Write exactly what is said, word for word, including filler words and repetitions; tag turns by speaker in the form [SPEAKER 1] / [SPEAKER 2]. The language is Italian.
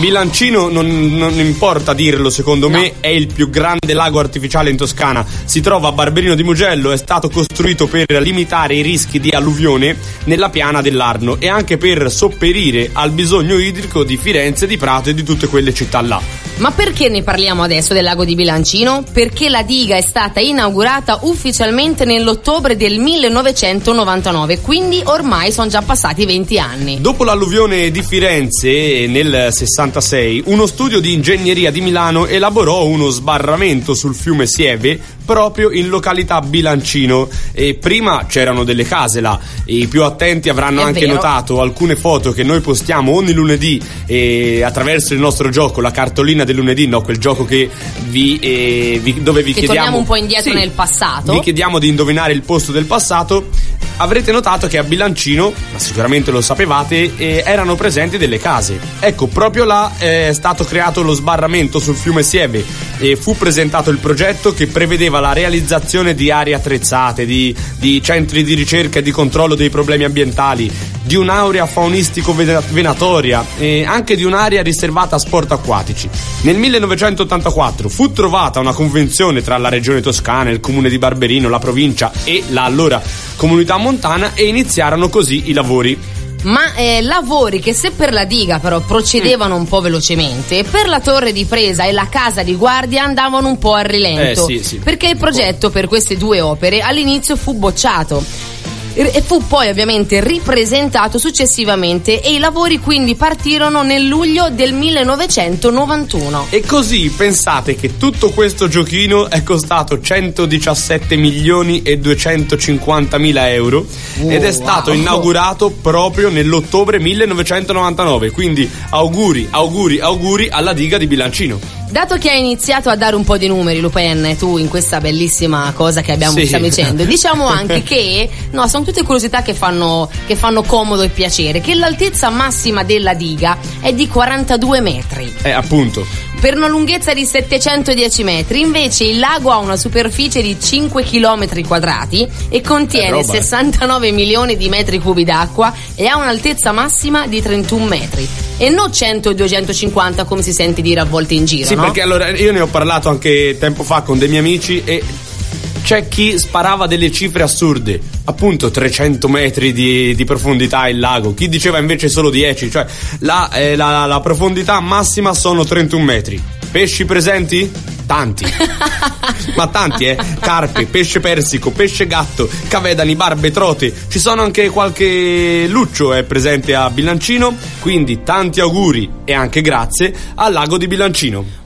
[SPEAKER 1] Bilancino, non, non importa dirlo, secondo
[SPEAKER 2] no.
[SPEAKER 1] me è il più grande lago artificiale in Toscana. Si trova a Barberino di Mugello, è stato costruito per limitare i rischi di alluvione nella piana dell'Arno e anche per sopperire al bisogno idrico di Firenze, di Prato e di tutte quelle città là.
[SPEAKER 2] Ma perché ne parliamo adesso del lago di Bilancino? Perché la diga è stata inaugurata ufficialmente nell'ottobre del millenovecentonovantanove, quindi ormai sono già passati venti anni.
[SPEAKER 1] Dopo l'alluvione di Firenze nel sessantasei, uno studio di ingegneria di Milano elaborò uno sbarramento sul fiume Sieve proprio in località Bilancino. E prima c'erano delle case là, i più attenti avranno
[SPEAKER 2] È
[SPEAKER 1] anche
[SPEAKER 2] vero.
[SPEAKER 1] notato alcune foto che noi postiamo ogni lunedì eh, attraverso il nostro gioco, la cartolina del lunedì, no, quel gioco che vi, eh, vi dove vi
[SPEAKER 2] che
[SPEAKER 1] chiediamo,
[SPEAKER 2] torniamo un po' indietro
[SPEAKER 1] sì,
[SPEAKER 2] nel passato.
[SPEAKER 1] vi chiediamo di indovinare il posto del passato. Avrete notato che a Bilancino, ma sicuramente lo sapevate, eh, erano presenti delle case. Ecco, proprio là eh, è stato creato lo sbarramento sul fiume Sieve e fu presentato il progetto che prevedeva la realizzazione di aree attrezzate, di, di centri di ricerca e di controllo dei problemi ambientali, di un'area faunistico-venatoria e anche di un'area riservata a sport acquatici. Nel millenovecentottantaquattro fu trovata una convenzione tra la regione toscana, il comune di Barberino, la provincia e la allora comunità montana e iniziarono così i lavori.
[SPEAKER 2] Ma eh, lavori che, se per la diga però procedevano un po' velocemente, per la torre di presa e la casa di guardia andavano un po' a rilento,
[SPEAKER 1] eh, sì, sì.
[SPEAKER 2] perché il progetto per queste due opere all'inizio fu bocciato e fu poi ovviamente ripresentato successivamente e i lavori quindi partirono nel luglio del millenovecentonovantuno.
[SPEAKER 1] E così pensate che tutto questo giochino è costato centodiciassette milioni e duecentocinquantamila euro
[SPEAKER 2] oh,
[SPEAKER 1] ed è stato
[SPEAKER 2] wow.
[SPEAKER 1] inaugurato proprio nell'ottobre millenovecentonovantanove, quindi auguri, auguri, auguri alla diga di Bilancino.
[SPEAKER 2] Dato che hai iniziato a dare un po' di numeri, Lupen, tu in questa bellissima cosa che abbiamo
[SPEAKER 1] Sì.
[SPEAKER 2] stiamo dicendo, diciamo anche che no, sono tutte curiosità che fanno, che fanno comodo e piacere, che l'altezza massima della diga è di quarantadue metri.
[SPEAKER 1] Eh, appunto.
[SPEAKER 2] Per una lunghezza di settecentodieci metri, invece il lago ha una superficie di cinque chilometri quadrati e contiene
[SPEAKER 1] roba, eh.
[SPEAKER 2] sessantanove milioni di metri cubi d'acqua e ha un'altezza massima di trentuno metri. E non cento e duecentocinquanta come si sente dire a volte in giro,
[SPEAKER 1] Sì,
[SPEAKER 2] no?
[SPEAKER 1] perché allora io ne ho parlato anche tempo fa con dei miei amici e c'è chi sparava delle cifre assurde, appunto trecento metri di, di profondità il lago, chi diceva invece solo dieci, cioè la, eh, la, la profondità massima sono trentuno metri. Pesci presenti? Tanti. Ma tanti, eh? Carpe, pesce persico, pesce gatto, cavedani, barbe, trote. Ci sono anche qualche luccio è presente a Bilancino, quindi tanti auguri e anche grazie al lago di Bilancino.